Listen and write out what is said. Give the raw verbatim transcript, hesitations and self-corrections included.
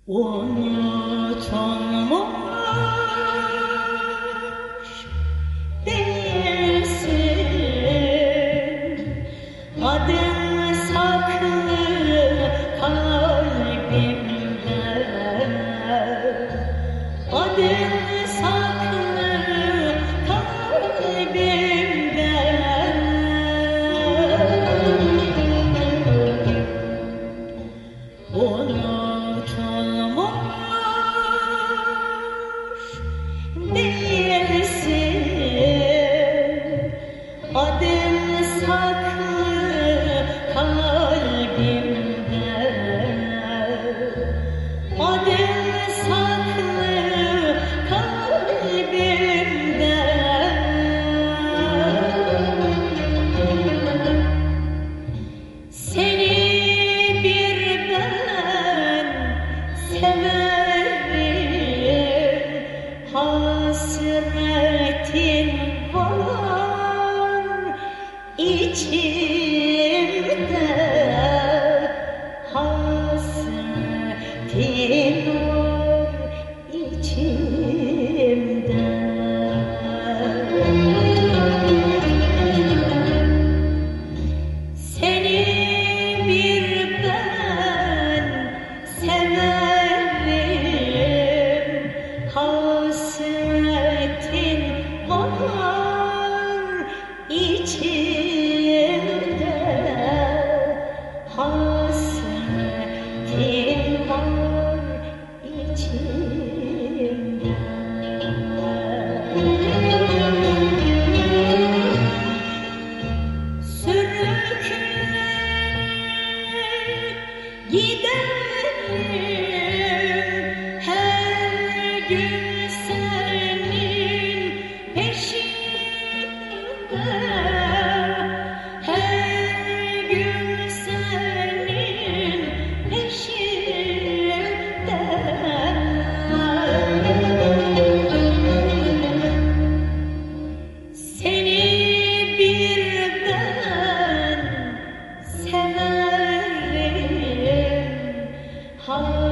Unutulmuş değilsin, adın saklı kalbimde, adın saklı kalbimde. Unutulmuş değilsin, adın saklı kalbimde, adın saklı kalbimde. Seni bir ben severim, hasretin var içimde, hasretin var içimde. Seni bir ben severim, hasretin var içimde, hasretin var içimde. Sürükleyip giderim her gün senin peşinde, her gün senin peşinde. Seni bir ben severim,